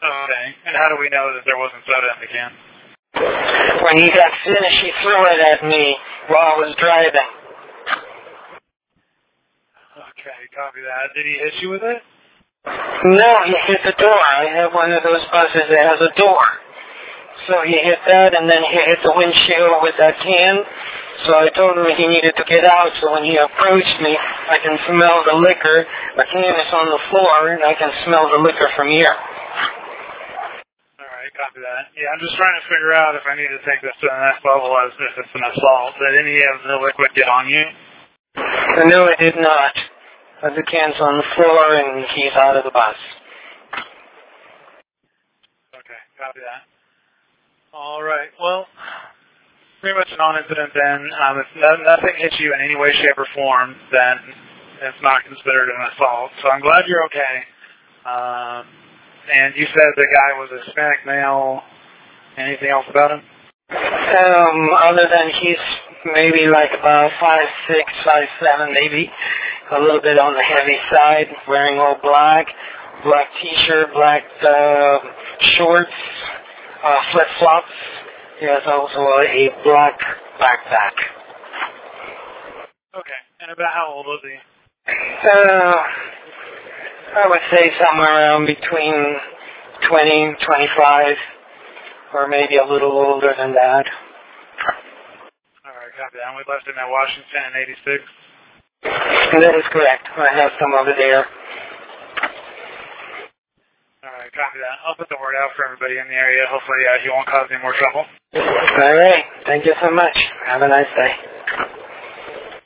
Okay. And how do we know that there wasn't soda in the can? When he got finished, he threw it at me while I was driving. Okay, copy that. Did he hit you with it? No, he hit the door. I have one of those buses that has a door. So he hit that, and then he hit the windshield with that can. So I told him he needed to get out, so when he approached me, I can smell the liquor. The can is on the floor, and I can smell the liquor from here. Alright, copy that. Yeah, I'm just trying to figure out if I need to take this to the next level as if it's an assault. Did any of the liquid get on you? No, it did not. The can's on the floor, and he's out of the bus. Okay, copy that. Alright, well, pretty much a non-incident then. If nothing hits you in any way, shape, or form, then it's not considered an assault. So I'm glad you're okay. And you said the guy was a Hispanic male. Anything else about him? Other than he's maybe like about 5'6", 5'7", maybe. A little bit on the heavy side, wearing all black t-shirt, black shorts, flip-flops. He has also a black backpack. Okay. And about how old was he? I would say somewhere around between 20, 25, or maybe a little older than that. Alright, copy that. And we left him at Washington in 86? That is correct. I have some over there. Alright, copy that. I'll put the word out for everybody in the area. Hopefully he won't cause any more trouble. All right. Thank you so much. Have a nice day.